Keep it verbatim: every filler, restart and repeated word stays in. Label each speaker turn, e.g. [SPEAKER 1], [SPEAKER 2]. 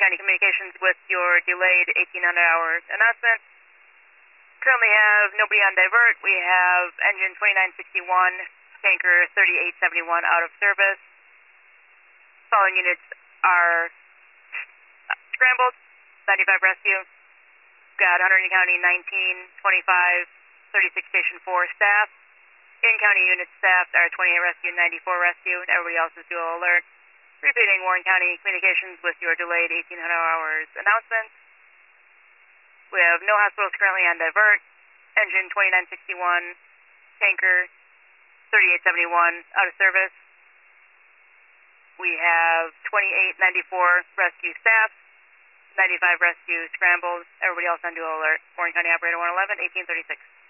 [SPEAKER 1] County Communications with your delayed eighteen hundred hours announcement. Currently have nobody on divert. We have engine twenty-nine sixty-one, tanker thirty-eight seventy-one out of service. Following units are scrambled, ninety-five rescue. Got Hunterdon County nineteen, twenty-five, thirty-six Station four staff. In-county unit staff are twenty-eight rescue, ninety-four rescue, and everybody else is dual alert. Repeating Warren County Communications with your delayed eighteen hundred hours announcement. We have no hospitals currently on divert. Engine twenty-nine sixty-one, tanker thirty-eight seventy-one out of service. We have twenty-eight ninety-four rescue staff, ninety-five rescue scrambled, everybody else on dual alert. Warren County Operator one eleven, eighteen thirty-six.